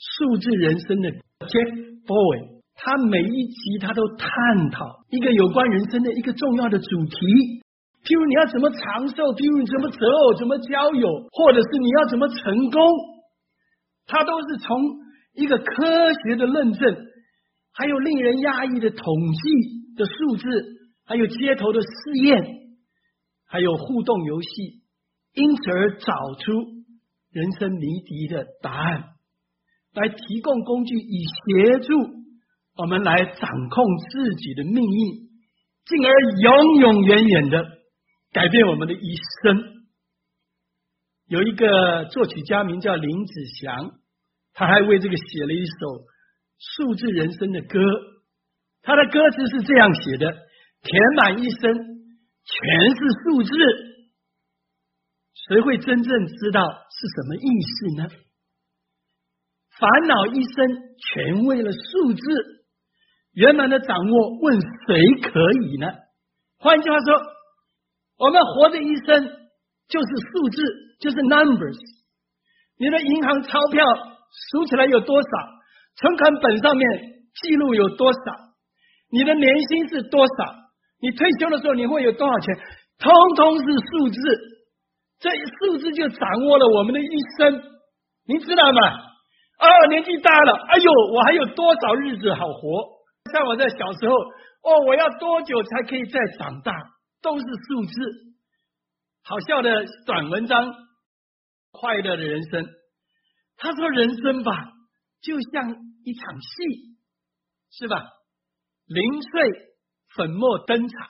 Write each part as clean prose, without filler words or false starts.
数字人生的 Jeff Bowen， 他每一集他都探讨一个有关人生的一个重要的主题，譬如你要怎么长寿，譬如你怎么择偶，怎么交友，或者是你要怎么成功，他都是从一个科学的论证，还有令人讶异的统计的数字，还有街头的试验，还有互动游戏，因此而找出人生谜题的答案，来提供工具以协助我们来掌控自己的命运，进而永永远远的改变我们的一生。有一个作曲家名叫林子祥，他还为这个写了一首数字人生的歌，他的歌词是这样写的：填满一生全是数字，谁会真正知道是什么意思呢？烦恼一生全为了数字，圆满的掌握问谁可以呢？换句话说，我们活的一生就是数字，就是 numbers。 你的银行钞票数起来有多少，存款本上面记录有多少，你的年薪是多少，你退休的时候你会有多少钱，通通是数字。这数字就掌握了我们的一生，你知道吗？年纪大了，哎呦，我还有多少日子好活？像我在小时候，我要多久才可以再长大？都是数字。好笑的短文章，快乐的人生。他说人生吧，就像一场戏，是吧？0岁粉墨登场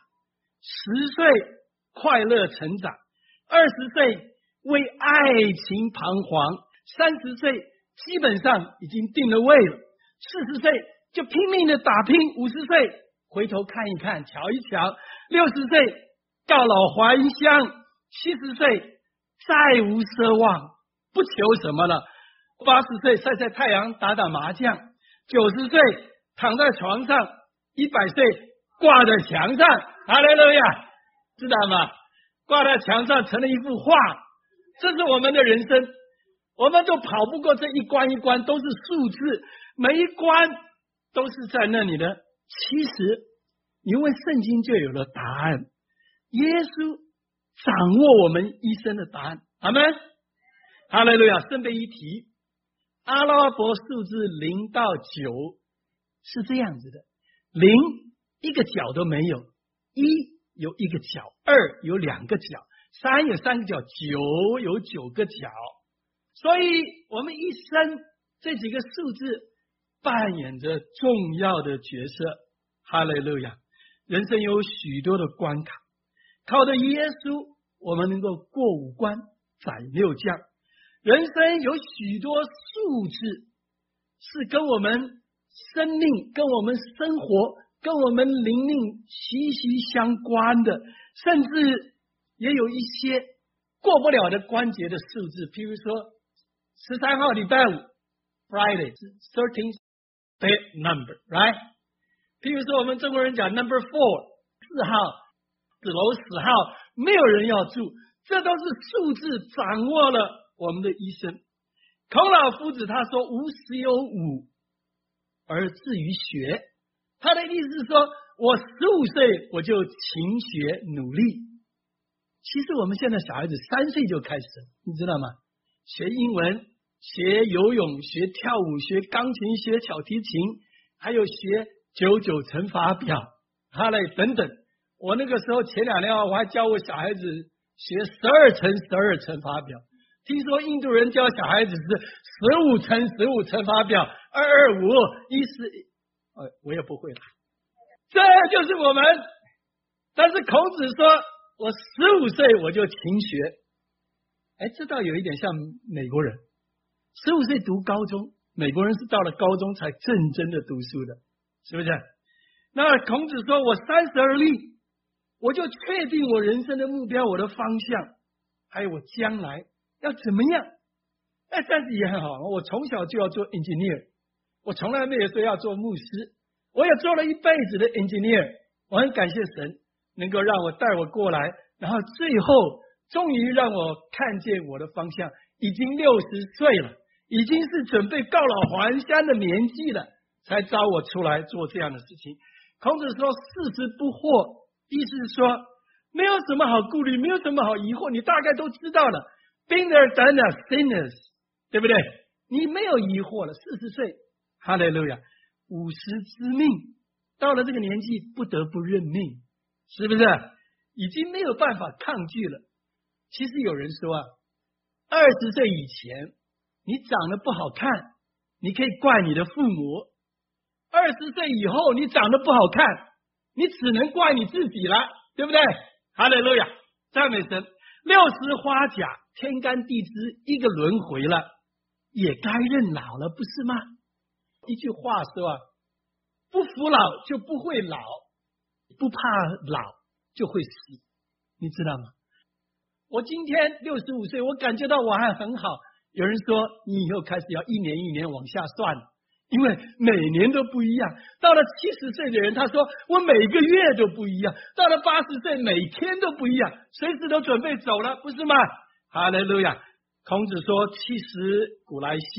，10岁快乐成长，20岁为爱情彷徨，30岁基本上已经定了位了，40岁就拼命的打拼，50岁回头看一看瞧一瞧，60岁告老还乡，70岁再无奢望不求什么了，80岁晒晒太阳打打麻将，90岁躺在床上，100岁挂在墙上，哈利路亚，知道吗？挂在墙上成了一幅画，这是我们的人生。我们都跑不过这一关一关，都是数字，每一关都是在那里的。其实你问圣经就有了答案，耶稣掌握我们一生的答案。阿们，哈利路亚。顺便一提，阿拉伯数字0到9是这样子的：0一个角都没有，1有一个角，2有2个角，3有3个角，9有9个角。所以我们一生这几个数字扮演着重要的角色。哈利路亚。人生有许多的关卡，靠着耶稣我们能够过5关斩6将。人生有许多数字是跟我们生命，跟我们生活，跟我们灵命息息相关的，甚至也有一些过不了的关节的数字。譬如说13号礼拜5 Friday 是 13th bed number, right？ 譬如说我们中国人讲 number 4 4号子楼10号，没有人要住，这都是数字掌握了我们的一生。孔老夫子他说无时有5而志于学，他的意思是说我15岁我就勤学努力。其实我们现在小孩子3岁就开始，你知道吗？学英文，学游泳，学跳舞，学钢琴，学小提琴，还有学99乘法表，哈嘞等等。我那个时候前2年我还教我小孩子学12乘12乘法表，听说印度人教小孩子是15乘15乘法表225141，我也不会了。这就是我们。但是孔子说我15岁我就勤学，这倒有一点像美国人，15岁读高中，美国人是到了高中才认真的读书的，是不是？那孔子说我30而立，我就确定我人生的目标，我的方向，还有我将来要怎么样。但是也很好，我从小就要做 engineer， 我从来没有说要做牧师，我也做了一辈子的 engineer。 我很感谢神能够让我带我过来，然后最后终于让我看见我的方向。已经60岁了， 已经是准备告老还乡的年纪了，才招我出来做这样的事情。孔子说40不惑，意思是说没有什么好顾虑，没有什么好疑惑，你大概都知道了。Been there, done that, sinners， 对不对？你没有疑惑了。40岁，哈利路亚，50之命，到了这个年纪不得不认命，是不是？已经没有办法抗拒了。其实有人说啊，20岁以前你长得不好看，你可以怪你的父母；20岁以后你长得不好看，你只能怪你自己了，对不对？哈利路亚，赞美神。60花甲，天干地支一个轮回了，也该认老了，不是吗？一句话说啊，不服老就不会老，不怕老就会死，你知道吗？我今天65岁，我感觉到我还很好。有人说你以后开始要一年一年往下算了，因为每年都不一样。到了70岁的人，他说我每个月都不一样，到了80岁每天都不一样，随时都准备走了，不是吗？哈利路亚。孔子说70古来稀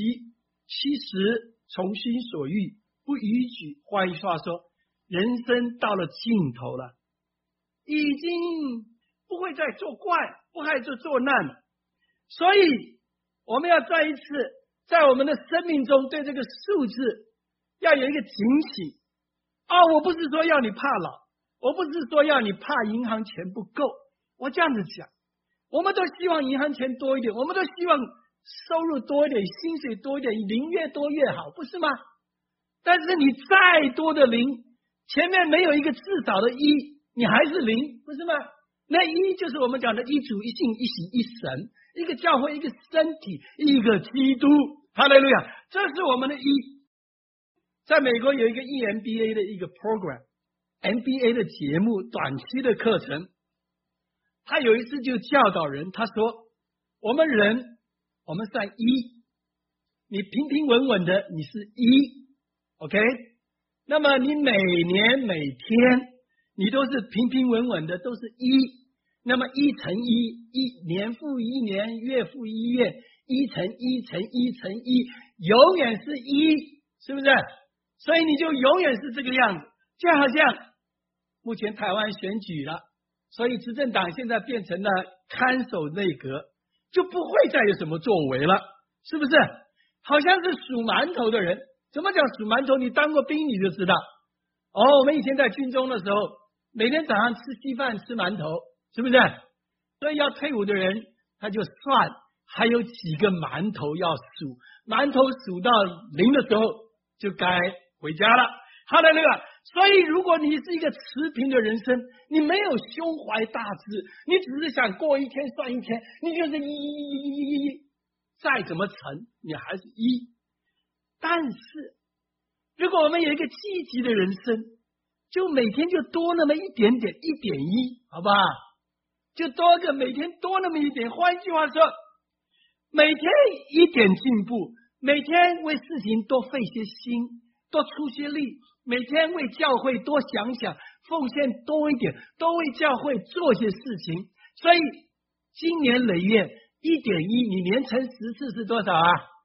，70从心所欲不逾矩。换句话说，人生到了尽头了，已经不会再作怪，不会再作难了。所以我们要再一次在我们的生命中对这个数字要有一个警醒。我不是说要你怕老，我不是说要你怕银行钱不够，我这样子讲，我们都希望银行钱多一点，我们都希望收入多一点，薪水多一点，零越多越好，不是吗？但是你再多的零，前面没有一个至少的一，你还是零，不是吗？那一就是我们讲的一主一信一喜一神，一个教会，一个身体，一个基督。哈利路亚，这是我们的一。在美国有一个 EMBA 的一个 program，MBA 的节目，短期的课程。他有一次就教导人，他说我们人我们算一，你平平稳稳的你是一 OK， 那么你每年每天你都是平平稳稳的都是一，那么1乘1，一年复一年，月复一月，1乘1乘1乘1，永远是一，是不是？所以你就永远是这个样子。就好像目前台湾选举了，所以执政党现在变成了看守内阁，就不会再有什么作为了，是不是？好像是数馒头的人。怎么讲数馒头？你当过兵你就知道。我们以前在军中的时候，每天早上吃稀饭吃馒头，是不是？所以要退伍的人他就算还有几个馒头要数，馒头数到0的时候就该回家了。哈利路亚。所以如果你是一个持平的人生，你没有胸怀大志，你只是想过一天算一天，你就是一，再怎么乘你还是一。但是如果我们有一个积极的人生，就每天就多那么一点点1.1，好不好？就多个每天多那么一点。换句话说，每天一点进步，每天为事情多费些心，多出些力，每天为教会多想想，奉献多一点，多为教会做些事情。所以今年累月1.1，你连乘10次是多少啊？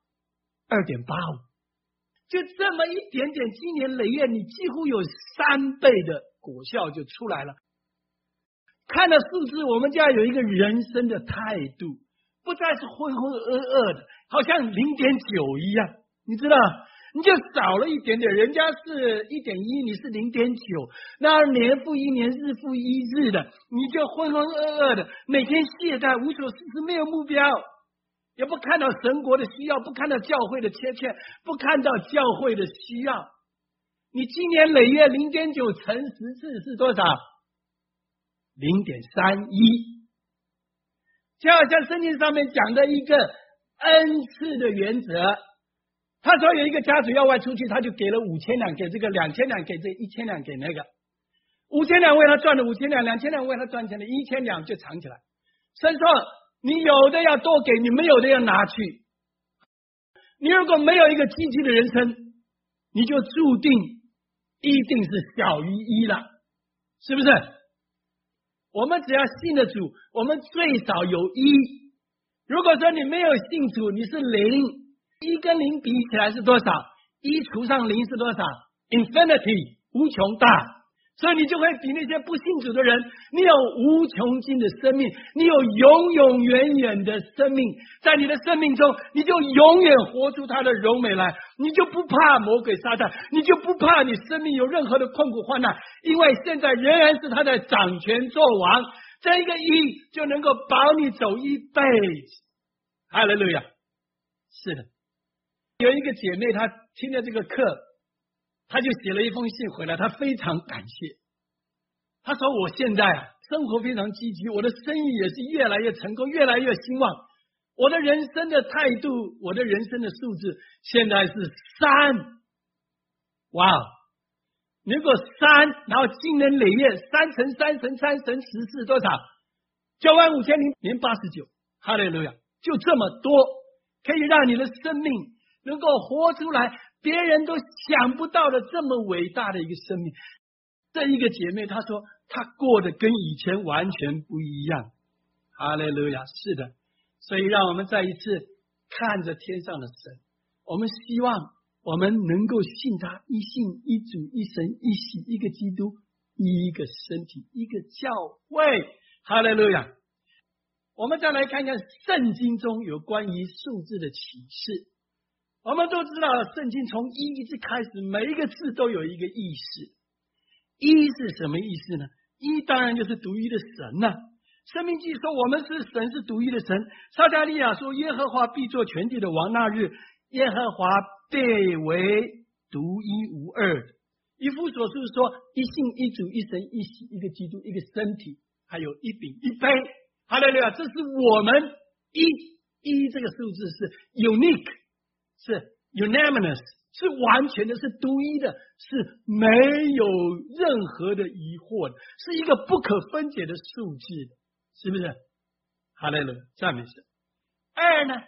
2.85。就这么一点点，今年累月你几乎有3倍的果效就出来了。看了数字，我们就要有一个人生的态度，不再是浑浑噩噩的，好像0.9一样，你知道，你就少了一点点，人家是 1.1， 你是 0.9， 那年复一年，日复一日的，你就浑浑噩噩的，每天懈怠，无所事事，没有目标，也不看到神国的需要，不看到教会的缺欠，不看到教会的需要。你今年累月 0.9 乘10次是多少？ 0.31。 就好像圣经上面讲的一个恩赐的原则，他说有一个家主要外出去，他就给了5000两给这个，2000两给这，1000两给那个，5000两为他赚了5000两，2000两为他赚钱了1000两就藏起来。所以说你有的要多给，你没有的要拿去。你如果没有一个积极的人生，你就注定一定是小于1了，是不是？我们只要信得主，我们最少有1。如果说你没有信主，你是0， 1跟0比起来是多少？1除上0是多少 ？Infinity， 无穷大。所以你就会比那些不信主的人，你有无穷尽的生命，你有永永远远的生命，在你的生命中，你就永远活出他的荣美来，你就不怕魔鬼撒旦，你就不怕你生命有任何的困苦患难，因为现在仍然是他在掌权作王，这一个义就能够保你走一辈子。哈利路亚！是的，有一个姐妹，她听了这个课，他就写了一封信回来，他非常感谢。他说我现在生活非常积极，我的生意也是越来越成功，越来越兴旺，我的人生的态度，我的人生的素质现在是3。哇，如果3，然后经年累月，3乘3乘3乘10是多少？95089。哈利路亚！就这么多，可以让你的生命能够活出来别人都想不到的这么伟大的一个生命。这一个姐妹她说她过得跟以前完全不一样。哈利路亚！是的，所以让我们再一次看着天上的神，我们希望我们能够信他，一信一主一神一喜，一个基督，一个身体，一个教会。哈利路亚！我们再来看看圣经中有关于数字的启示。我们都知道圣经从1一直开始，每一个字都有一个意思。1是什么意思呢？1当然就是独一的神了。申命记说我们是神，是独一的神。撒迦利亚说耶和华必作全地的王，那日耶和华必为独一无二的。以弗所书说一信一主一神一喜，一个基督，一个身体，还有一饼一杯。哈利路亚！这是我们1这个数字是 unique， 是 unanimous， 是完全的，是独一的，是没有任何的疑惑的，是一个不可分解的数字的，是不是？哈利路亚！赞美神。2呢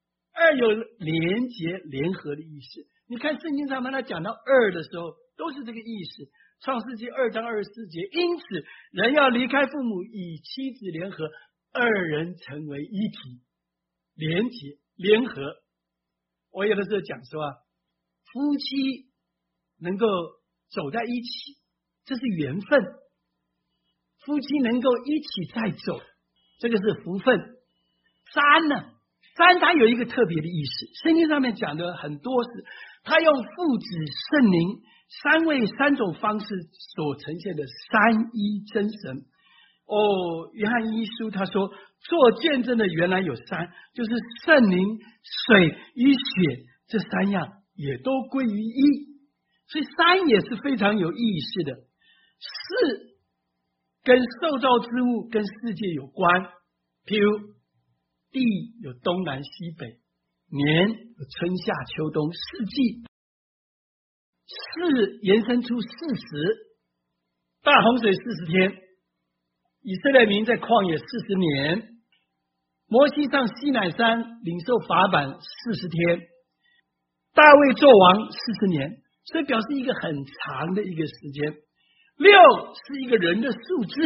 ？2有连结联合的意思。你看圣经上面他讲到2的时候都是这个意思。创世纪2章24节，因此人要离开父母，与妻子联合，2人成为一体，连结联合。我有的时候讲说夫妻能够走在一起，这是缘分，夫妻能够一起再走，这个是福分。3呢？3它有一个特别的意思，圣经上面讲的很多是他用父子圣灵3位3种方式所呈现的三一真神。约翰一书他说做见证的原来有3，就是圣灵、水与血，这3样也都归于一，所以3也是非常有意思的。4跟受造之物跟世界有关，譬如地有东南西北，年有春夏秋冬四季。4延伸出40，大洪水40天，以色列民在旷野40年，摩西上西乃山领受法版40天，大卫做王40年，所以表示一个很长的一个时间。6是一个人的数字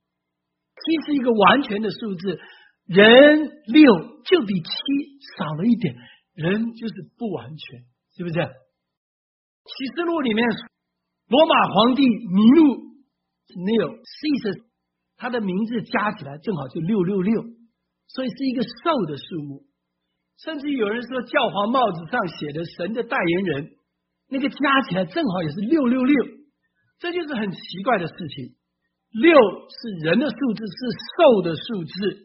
，7是一个完全的数字，人6就比7少了一点，人就是不完全，是不是？启示录里面罗马皇帝尼禄 Caesar， 他的名字加起来正好就666，所以是一个兽的数目。甚至有人说教皇帽子上写的神的代言人，那个加起来正好也是666，这就是很奇怪的事情。6是人的数字，是兽的数字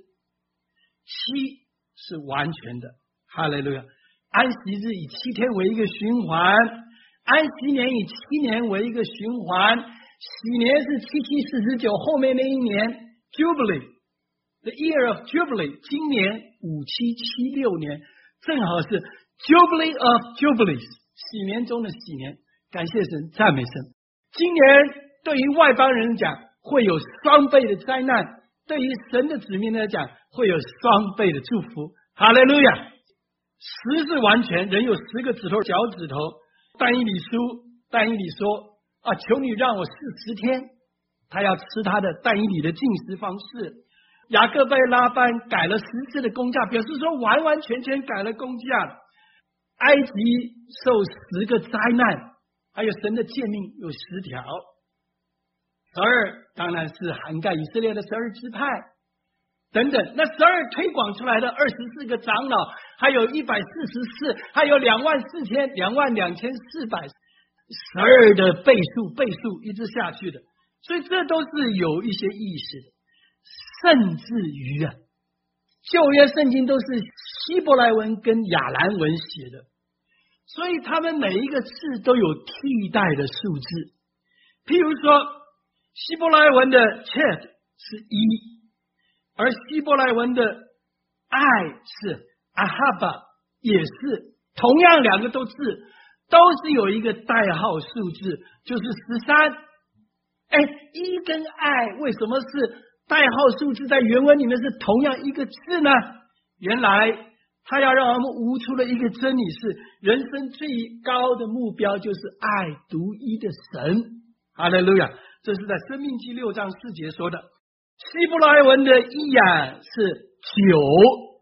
，7是完全的。哈利路亚！安息日以7天为一个循环，安息年以7年为一个循环，喜年是7749，后面那一年 Jubilee， The year of Jubilee， 今年5776年正好是 Jubilee of Jubilees， 喜年中的喜年。感谢神，赞美神。今年对于外邦人讲会有双倍的灾难，对于神的子民来讲会有双倍的祝福。哈利路亚！10是完全，人有10个指头，脚趾头。但以理说求你让我试10天，他要吃他的但以理的进食方式。雅各被拉班改了10次的工价，表示说完完全全改了工价。 埃及受10个灾难，还有神的诫命有10条。12当然是涵盖以色列的12支派等等。那12推广出来的24个长老，还有144，还有22400，22412的倍数一直下去的。所以这都是有一些意思的。甚至于旧约圣经都是希伯来文跟亚兰文写的，所以他们每一个字都有替代的数字。譬如说希伯来文的 chet 是1，而希伯来文的爱是 ahaba 也是同样2个字都是有一个代号数字，就是13。1跟爱为什么是代号数字在原文里面是同样一个字呢？原来他要让我们悟出了一个真理，是人生最高的目标就是爱独一的神。哈利路亚！这是在申命记6章4节说的。希伯来文的伊雅是9，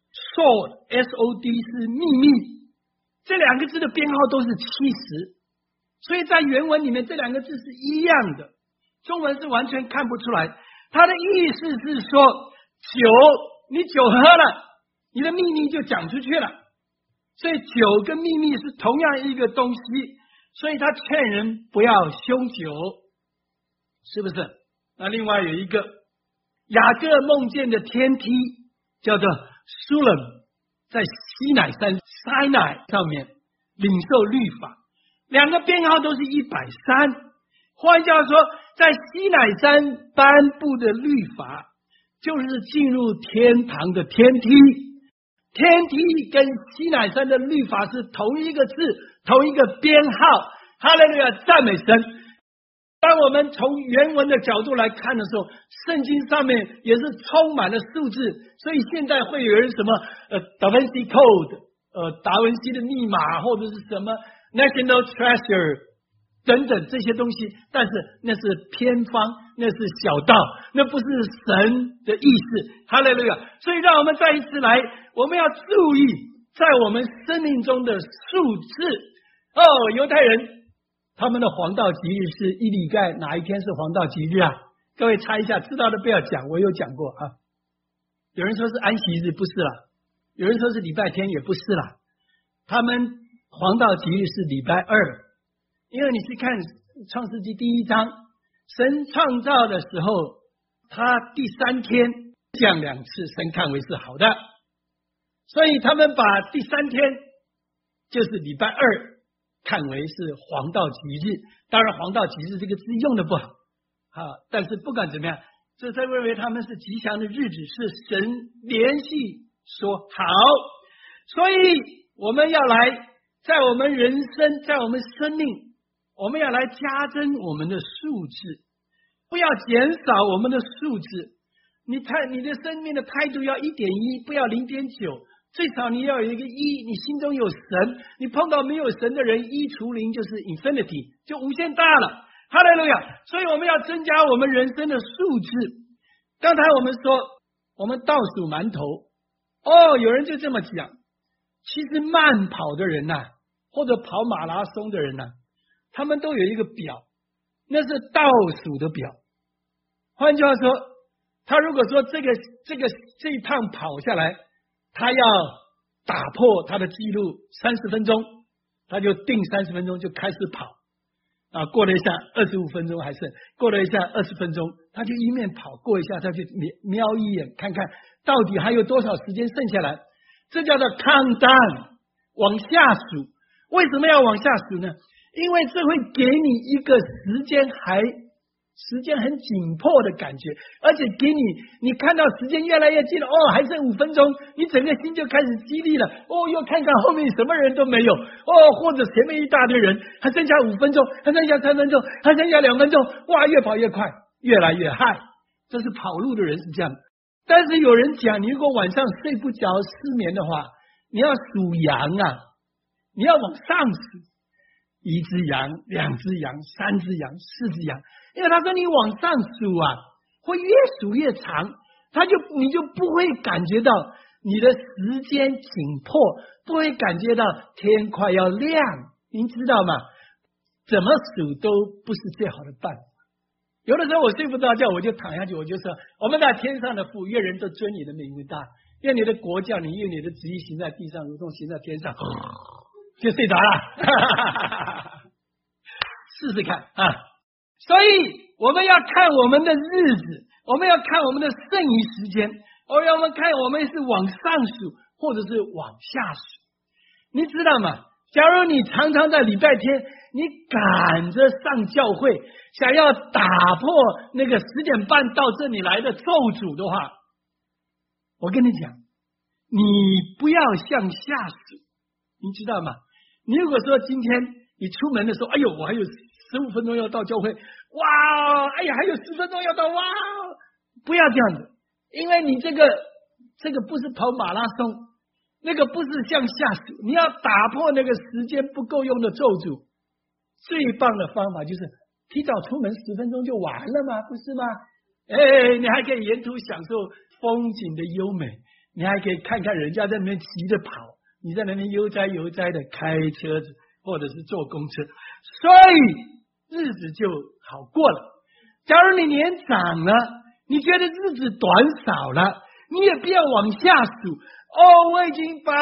sod S-O-D 是秘密，这2个字的编号都是70，所以在原文里面这2个字是一样的，中文是完全看不出来。他的意思是说，你酒喝了，你的秘密就讲出去了。所以酒跟秘密是同样一个东西，所以他劝人不要凶酒，是不是？那另外有一个雅各梦见的天梯叫做 Sulam， 在西乃山 Sinai 上面领受律法，2个编号都是130。换句话说，在西乃山颁布的律法就是进入天堂的天梯。天梯跟西乃山的律法是同一个字，同一个编号。哈利路亚，赞美神。当我们从原文的角度来看的时候，圣经上面也是充满了数字，所以现在会有人什么Da Vinci Code， 达文西的密码，或者是什么 National Treasure等等这些东西，但是那是偏方，那是小道，那不是神的意思。哈利路亚！所以让我们再一次来，我们要注意在我们生命中的数字。犹太人他们的黄道吉日是伊里盖，哪一天是黄道吉日啊？各位猜一下，知道的不要讲，我有讲过啊。有人说是安息日，不是啦；有人说是礼拜天，也不是啦。他们黄道吉日是礼拜2。因为你去看创世纪第1章，神创造的时候，他第3天降2次，神看为是好的，所以他们把第3天就是礼拜2看为是黄道吉日。当然黄道吉日这个字用的不好但是不管怎么样，这在认为他们是吉祥的日子，是神连续说好。所以我们要来在我们人生，在我们生命，我们要来加增我们的数字，不要减少我们的数字。你的生命的态度要 1.1， 不要 0.9， 最少你要有一个1，你心中有神。你碰到没有神的人，1除0就是 infinity， 就无限大了。哈利路亚！所以我们要增加我们人生的数字。刚才我们说我们倒数馒头，有人就这么讲，其实慢跑的人或者跑马拉松的人他们都有一个表，那是倒数的表。换句话说，他如果说这一趟跑下来，他要打破他的记录30分钟，他就定30分钟就开始跑过了一下25分钟还剩，过了一下20分钟，他就一面跑，过一下他就瞄一眼看看到底还有多少时间剩下来，这叫做 countdown， 往下数。为什么要往下数呢？因为这会给你一个时间很紧迫的感觉，而且给你看到时间越来越近了，还剩5分钟，你整个心就开始激励了。又看看后面什么人都没有，或者前面一大堆人，还剩下5分钟，还剩下3分钟，还剩下2分钟，哇，越跑越快，越来越嗨。这是跑路的人是这样的。但是有人讲，你如果晚上睡不着失眠的话，你要数羊你要往上数，1只羊、2只羊、3只羊、4只羊，因为他说你往上数会越数越长，你就不会感觉到你的时间紧迫，不会感觉到天快要亮，您知道吗？怎么数都不是最好的办法。有的时候我睡不着觉，我就躺下去，我就说：我们在天上的父，愿人都尊你的名为大，愿你的国降临，愿你的旨意行在地上，如同行在天上，就睡着了。试试看啊！所以我们要看我们的日子，我们要看我们的剩余时间，我们看我们是往上数，或者是往下数。你知道吗？假如你常常在礼拜天，你赶着上教会，想要打破那个10点半到这里来的咒诅的话，我跟你讲，你不要向下数，你知道吗？你如果说今天你出门的时候，哎呦，我还有15分钟要到教会，哇，哎呀，还有10分钟要到，哇，不要这样子，因为你这个不是跑马拉松，那个不是向下数，你要打破那个时间不够用的咒诅，最棒的方法就是提早出门10分钟就完了嘛，不是吗？你还可以沿途享受风景的优美，你还可以看看人家在那边骑着跑，你在那边悠哉悠哉的开车子或者是坐公车，所以日子就好过了。假如你年长了，你觉得日子短少了，你也不要往下数。我已经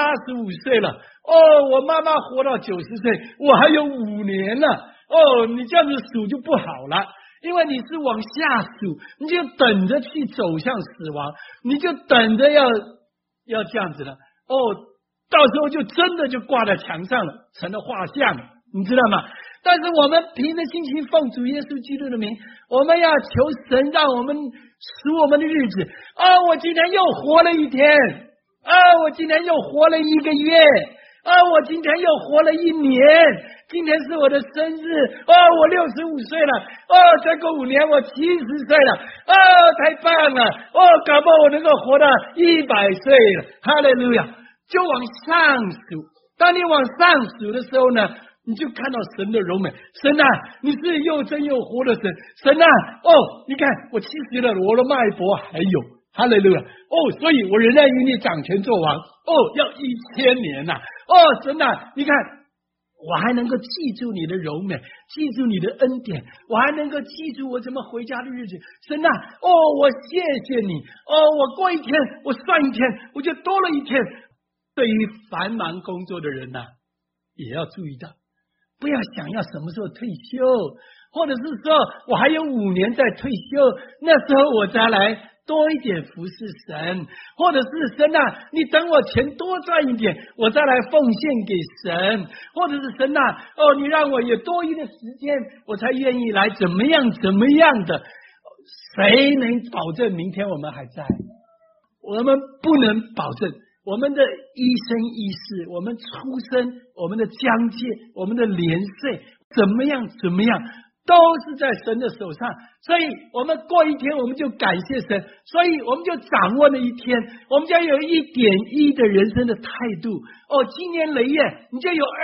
85岁了，我妈妈活到90岁，我还有5年了。你这样子数就不好了，因为你是往下数，你就等着去走向死亡，你就等着要这样子了。到时候就真的就挂在墙上了，成了画像，你知道吗？但是我们凭着信心奉主耶稣基督的名，我们要求神让我们数我们的日子。我今天又活了一天，我今天又活了1个月，我今天又活了1年，今天是我的生日，我65岁了，再过5年我70岁了，太棒了，搞不好我能够活到100岁了，哈利路亚！就往上数，当你往上数的时候呢，你就看到神的荣美。神啊，你是又真又活的神。神啊，你看我70了，我的脉搏还有，哈利路亚！所以我仍然与你掌权作王。要1000年呐！神啊，你看我还能够记住你的柔美，记住你的恩典，我还能够记住我怎么回家的日子。神啊，我谢谢你，我过一天，我算一天，我就多了1天。对于繁忙工作的人呐，也要注意到，不要想要什么时候退休，或者是说我还有5年再退休，那时候我再来多一点服侍神，或者是神啊，你等我钱多赚一点，我再来奉献给神，或者是神啊，你让我有多余的时间，我才愿意来怎么样的。谁能保证明天我们还在？我们不能保证。我们的一生一世，我们出生，我们的疆界，我们的年岁，怎么样，都是在神的手上。所以我们过一天，我们就感谢神，所以我们就掌握了一天，我们就有1.1的人生的态度。经年累月，你就有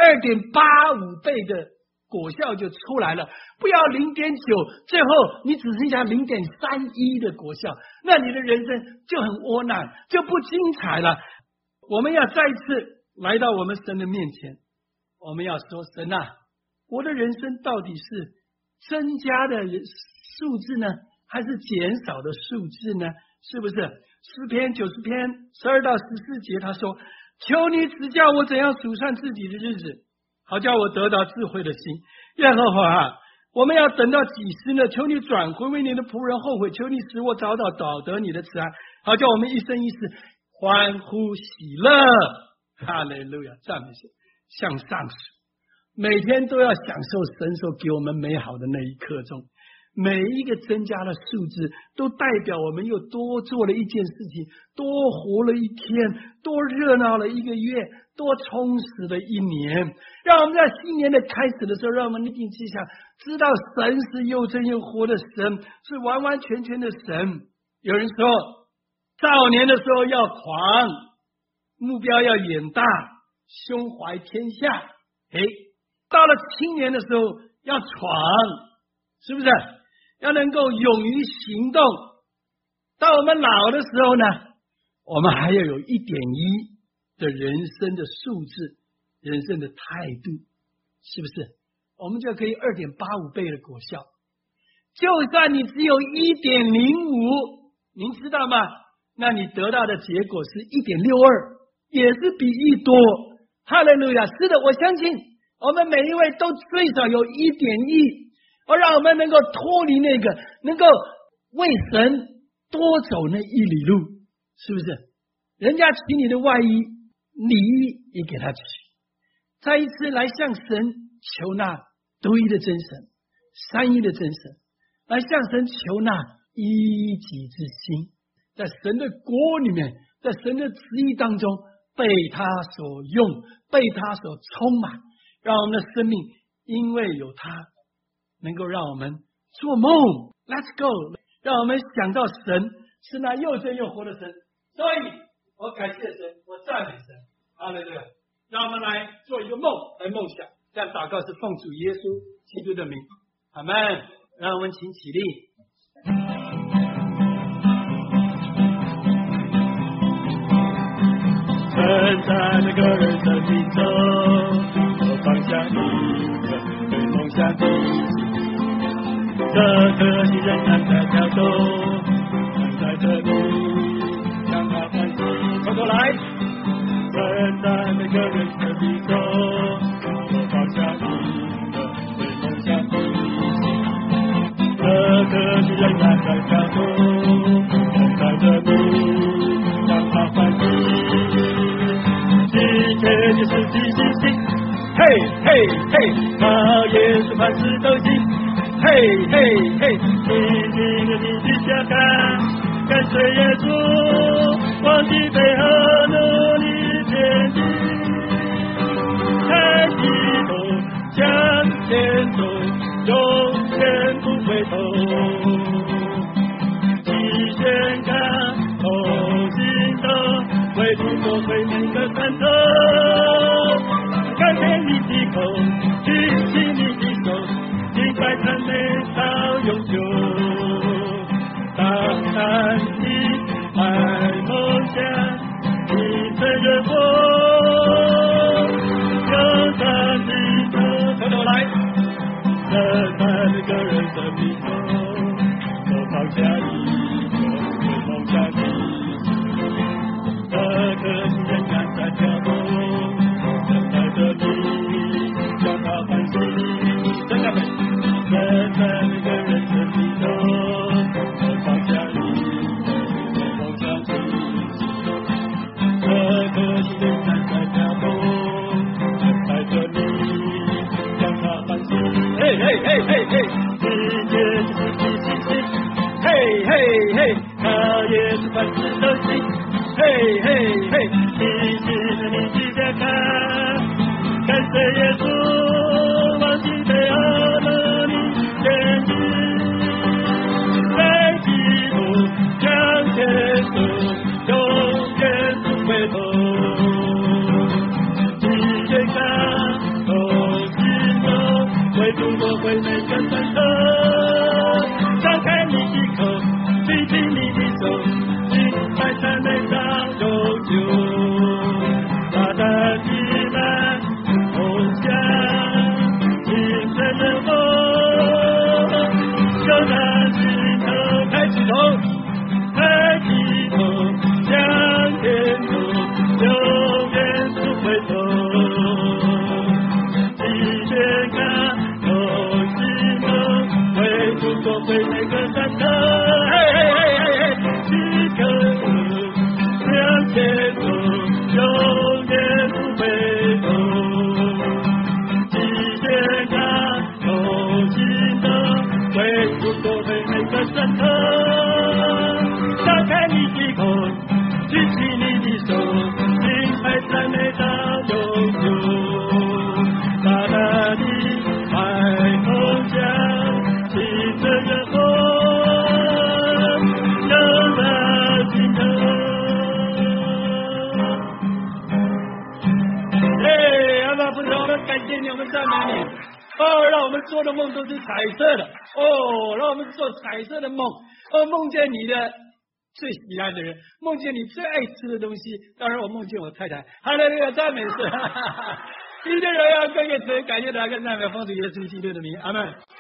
2.85倍的果效就出来了，不要0.9，最后你只剩下0.31的果效，那你的人生就很窝囊，就不精彩了。我们要再一次来到我们神的面前，我们要说，神啊，我的人生到底是增加的数字呢，还是减少的数字呢？是不是？诗篇90篇12到14节他说，求你指教我怎样数算自己的日子，好叫我得到智慧的心。耶和华啊，我们要等到几时呢？求你转回，为你的仆人后悔，求你使我找得你的慈爱，好叫我们一生一世欢呼喜乐。哈利路亚，赞美神！向上数，每天都要享受神所给我们美好的那一刻钟，每一个增加的数字都代表我们又多做了一件事情，多活了一天，多热闹了1个月，多充实了1年。让我们在新年的开始的时候，让我们立定志向，知道神是又真又活的神，是完完全全的神。有人说少年的时候要狂，目标要远大，胸怀天下。到了青年的时候要闯，是不是？要能够勇于行动。到我们老的时候呢， 我们还要有1.1的人生的素质，人生的态度，是不是？我们就可以2.85倍的果效。就算你只有1.05，您知道吗？那你得到的结果是1.62，也是比1多。哈利路亚！是的，我相信我们每一位都最少有1.1，让我们能够脱离那个，能够为神多走那1里路，是不是？人家取你的外衣，里衣也给他取。再一次来向神求那独一的真神，三一的真神，来向神求那一己之心，在神的国里面，在神的旨意当中被他所用，被他所充满，让我们的生命因为有他，能够让我们做梦。 Let's go， 让我们想到神是那又真又活的神。所以我感谢神，我赞美神。哈利路亚！让我们来做一个梦，来梦想。这样祷告是奉主耶稣基督的名，阿们。让我们请起立。 曾在每个人生命中，我放下一个对梦想的心，这颗心仍然在跳动，等待着你让它唤醒。从头来。曾在每个人生命中，我放下一个对梦想的心，这颗心仍然在跳动，等待着你让它唤醒。切切实际信心，嘿嘿嘿，靠耶稣凡事都行，嘿嘿嘿，紧紧的你去下看，跟随耶稣，忘记背后努力前进，抬起头向前走，永远不回头，你宣告同行走，为主作为每个山头，改变你的口，举起你的手，敬拜赞美到永久。当然你爱梦想，你真热火，有上帝的从头来，这在每个人生命中，都放下一个对梦想的心，这颗心仍然在跳动，等待着你让它唤醒。真的美，这在每个人生命中，都放下一个对梦想的心，这颗心仍然在跳动，等待着你让它唤醒。嘿嘿嘿嘿嘿，世界是自己心，嘿嘿嘿，靠耶稣凡事都行，嘿嘿嘿，你记得你去看看，跟随耶稣，忘记背后努力前进，抬起头向前走，永远不回头，你宣告同行走，为主作为每个山头，张开你的口，举起你的手，敬拜赞美到永久。大胆地来梦想，精神的梦，就拿起头，抬起头，抬起头向前走，永远不回头，你宣告同行走，为主作为每个山头，嘿嘿嘿嘿嘿，即刻向前走，永远不回头，你宣告同行走，为主作为每个山头，张开你的口，举起你的手，敬拜赞美到永久，大大地爱梦想，亲着热火，有了尽头。阿爸父神，我们感谢你，我们赞美你。让我们做的梦都是彩色的。让我们做彩色的梦。梦见你的最喜爱的人，梦见你最爱吃的东西。当然，我梦见我太太。哈利路亚，赞美神！一切荣耀归给神，感谢他，跟赞美奉主耶稣基督的名，阿门。